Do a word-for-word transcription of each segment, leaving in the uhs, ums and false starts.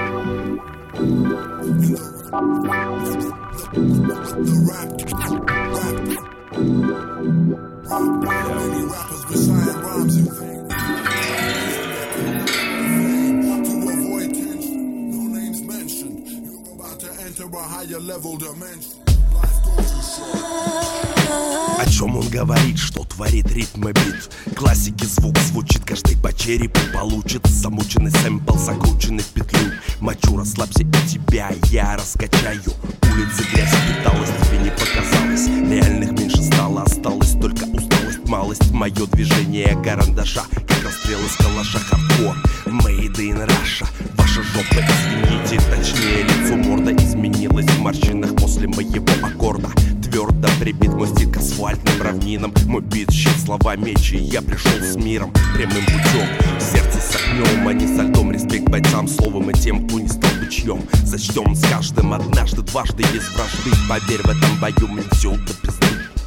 О чем он говорит, что творит ритм и бит? Классики звук звучит, каждый по черепу получит. Замученный сэмпл, закрученный в петлю. Мочу, расслабься, и тебя я раскачаю. Улицы грязь питалась, тебе не показалось. Реальных меньше стало, осталось только усталость, малость. Мое движение карандаша, как расстрел из калаша. Хардкор, made in Russia. Ваша жопа, извините, точнее лицо, морда изменилась в морщинах после моего аккорда. Твердо прибит мой стиль к асфальтным равнинам. Мой бит, щит, слова, мечи. Я пришел с миром, прямым путем. Сердце с огнем, а не со льдом. Респект бойцам, словом и тем, кто не стал бычьем. Зачтем с каждым однажды, дважды, без вражды. Поверь, в этом бою мне все до пизды.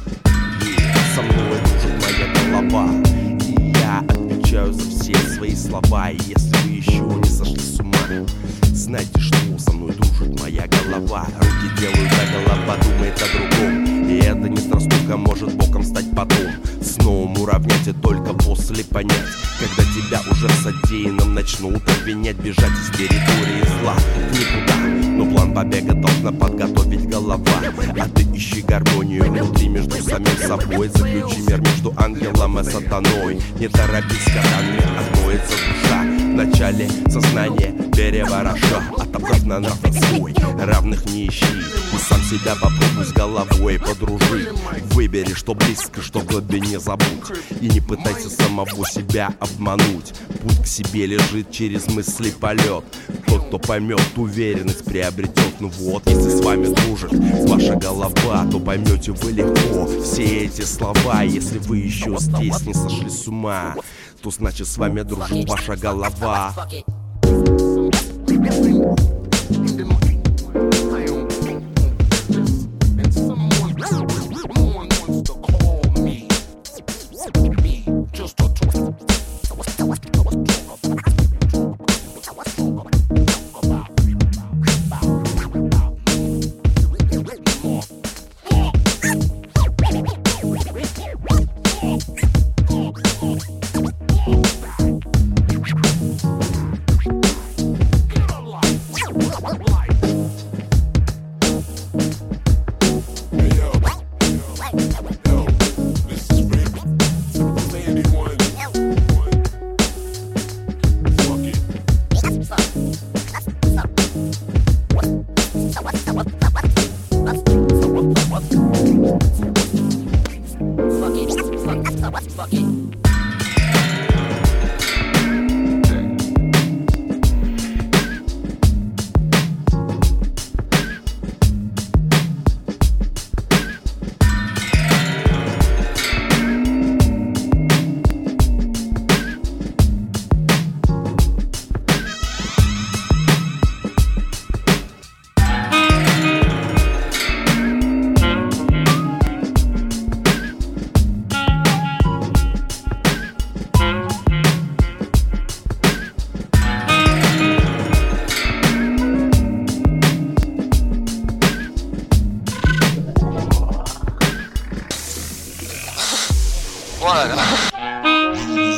И со мной дружит моя голова, и я отвечаю за все свои слова. И если вы еще не сошли с ума, знайте, что со мной дружит моя голова. Руки делают, а голова думает о другом. И это не страстука, может боком стать потом. Снова уравнять и только после понять, когда тебя уже в содеянном начнут обвинять. Бежать из территории зла никуда, но план побега должна подготовить голова. А ты ищи гармонию внутри между самим собой. Заключи мир между ангелом и сатаной. Не торопись, когда мне откроется душа. В начале сознание перевороша, отобрав на нравы свой. Равных не ищи, и сам себя попробуй с головой подружи. Выбери, что близко, что в глубине забудь. И не пытайся самого себя обмануть. Путь к себе лежит через мысли полет. Тот, кто поймет, уверенность приобретет. Ну вот, если с вами дружит ваша голова, то поймете вы легко все эти слова. Если вы еще здесь не сошли с ума, то значит с вами дружит ваша голова.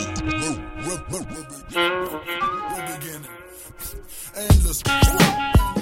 Endless